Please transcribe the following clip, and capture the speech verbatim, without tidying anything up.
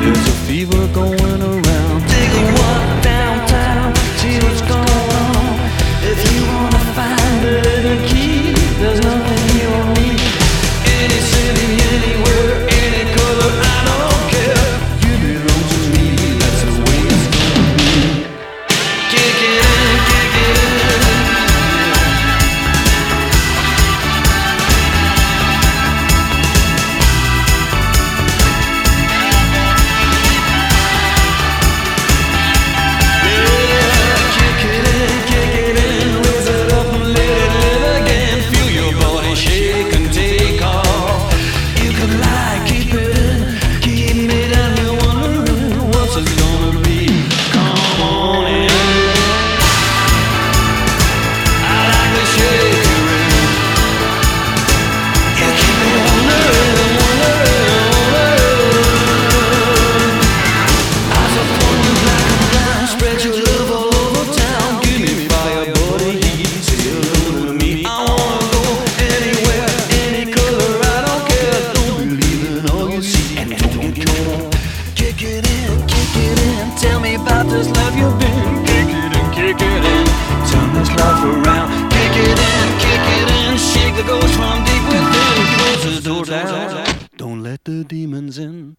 There's a fever going around. Take a walk downtown, see what's going on. If you wanna find the little key, there's nothing you won't need. Any city, anywhere, any color, I don't care. You belong to me, that's the way it's gonna be. Kick it in, kick it in. Tell me about this life you've been. Kick it in, kick it in. Turn this life around. Kick it in, kick it in. Shake the ghost from deep within. Close the door down. Don't let the demons in.